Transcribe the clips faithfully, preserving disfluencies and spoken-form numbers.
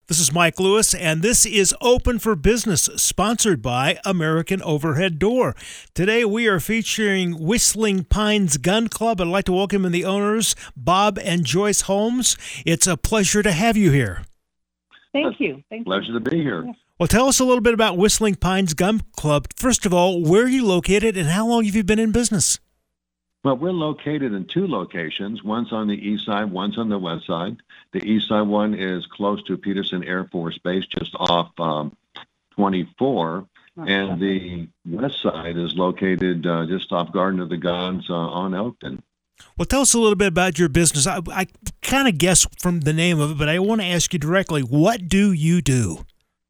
This is Mike Lewis, and this is Open for Business, sponsored by American Overhead Door. Today we are featuring Whistling Pines Gun Club. I'd like to welcome in the owners, Bob and Joyce Holmes. It's a pleasure to have you here. Thank you. Thank Pleasure you. to be here. Well, tell us a little bit about Whistling Pines Gun Club. First of all, where are you located, and how long have you been in business? Well, we're located in two locations. One's on the east side, one's on the west side. The east side one is close to Peterson Air Force Base, just off um, twenty-four. Oh, and the west side is located uh, just off Garden of the Gods uh, on Elkton. Well, tell us a little bit about your business. I, I kind of guess from the name of it, but I want to ask you directly, what do you do?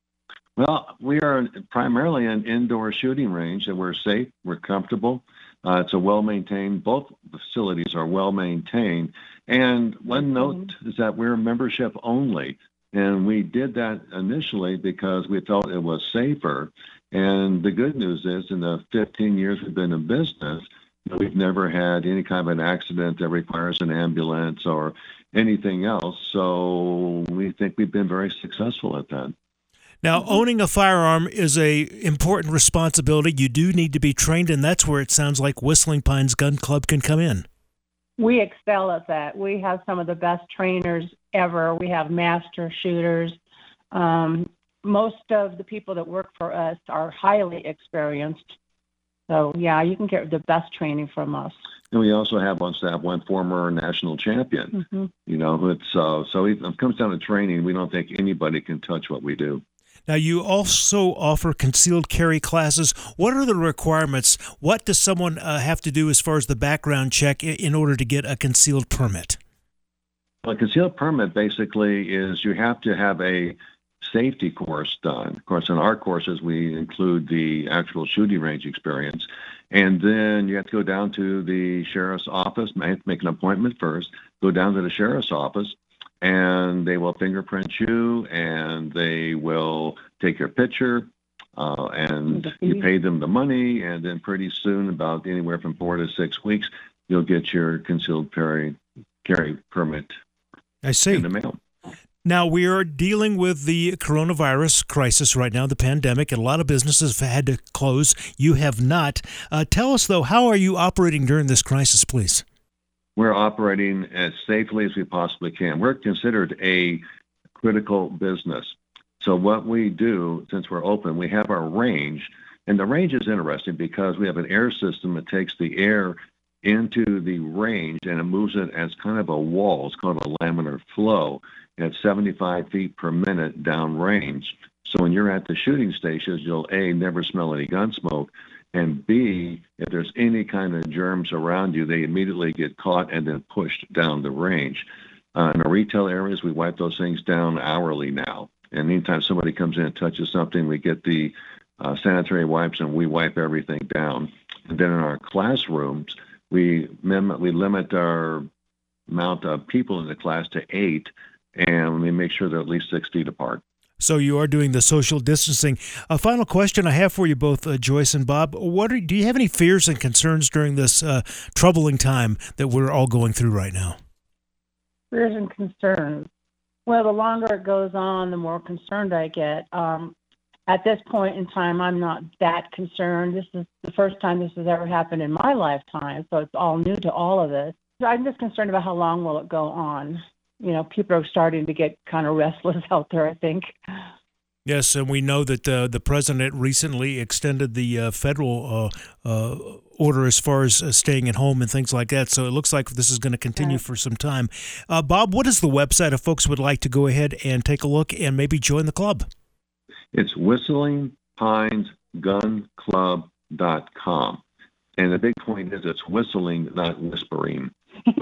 Well, we are primarily an indoor shooting range, and we're safe, we're comfortable. Uh, it's a well-maintained, both facilities are well-maintained. And one note is that we're membership only. And we did that initially because we felt it was safer. And the good news is in the fifteen years we've been in business, you know, we've never had any kind of an accident that requires an ambulance or anything else. So we think we've been very successful at that. Now, owning a firearm is a important responsibility. You do need to be trained, and that's where it sounds like Whistling Pines Gun Club can come in. We excel at that. We have some of the best trainers ever. We have master shooters. Um, most of the people that work for us are highly experienced. So, yeah, you can get the best training from us. And we also have on staff one former national champion. Mm-hmm. You know, it's uh, so it comes down to training. We don't think anybody can touch what we do. Now, you also offer concealed carry classes. What are the requirements? What does someone uh, have to do as far as the background check in order to get a concealed permit? Well, a concealed permit basically is you have to have a safety course done. Of course, in our courses, we include the actual shooting range experience. And then you have to go down to the sheriff's office, make an appointment first, go down to the sheriff's office, and they will fingerprint you, and they will take your picture, uh, and you pay them the money, and then pretty soon, about anywhere from four to six weeks, you'll get your concealed carry, carry permit I see. in the mail. Now, we are dealing with the coronavirus crisis right now, the pandemic, and a lot of businesses have had to close. You have not. Uh, tell us, though, how are you operating during this crisis, please? We're operating as safely as we possibly can. We're considered a critical business. So what we do, since we're open, we have our range. And the range is interesting because we have an air system that takes the air into the range and it moves it as kind of a wall. It's called a laminar flow. And it's seventy-five feet per minute downrange. So when you're at the shooting stations, you'll, A, never smell any gun smoke, and B, if there's any kind of germs around you, they immediately get caught and then pushed down the range. Uh, in our retail areas, we wipe those things down hourly now. And anytime somebody comes in and touches something, we get the uh, sanitary wipes and we wipe everything down. And then in our classrooms, we, mem- we limit our amount of people in the class to eight, and we make sure they're at least six feet apart. So you are doing the social distancing. A final question I have for you both, uh, Joyce and Bob. What are, do you have any fears and concerns during this uh, troubling time that we're all going through right now? Fears and concerns. Well, the longer it goes on, the more concerned I get. Um, at this point in time, I'm not that concerned. This is the first time this has ever happened in my lifetime, so it's all new to all of us. I'm just concerned about how long will it go on. You know, people are starting to get kind of restless out there, I think. Yes, and we know that uh, the president recently extended the uh, federal uh, uh, order as far as uh, staying at home and things like that. So it looks like this is going to continue Right. for some time. Uh, Bob, what is the website if folks would like to go ahead and take a look and maybe join the club? It's whistling pines gun club dot com. And the big point is it's whistling, not whispering.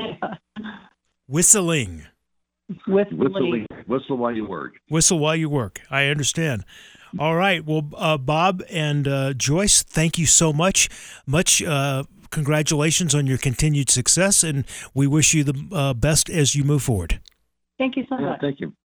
Whistling. With Whistling, whistle while you work. Whistle while you work. I understand. All right. Well, uh, Bob and uh, Joyce, thank you so much. Much uh, congratulations on your continued success, and we wish you the uh, best as you move forward. Thank you so Yeah, much. thank you.